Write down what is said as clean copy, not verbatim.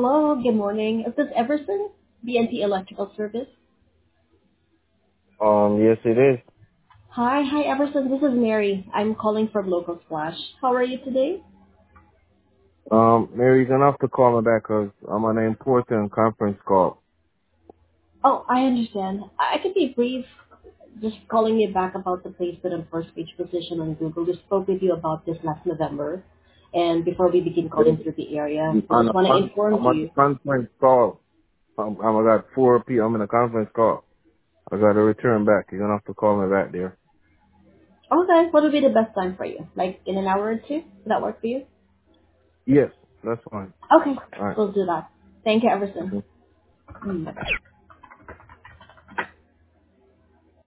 Hello, good morning. Is this Everson, BNT Electrical Service? Yes, it is. Hi, Everson. This is Mary. I'm calling from Local Splash. How are you today? Mary, you're gonna have to call me back 'cause I'm on an important conference call. Oh, I understand. I can be brief. Just calling you back about the placement and first page position on Google. We spoke with you about this last November. And before we begin calling through the area, I just want to inform I'm on the you. conference call. I got 4 p. I'm in a conference call. I got to return back. You're gonna have to call me back there. Okay, what would be the best time for you? Like in an hour or two? Would that work for you? Yes, that's fine. Okay, All right. we'll do that. Thank you, Everson. Mm-hmm. Bye.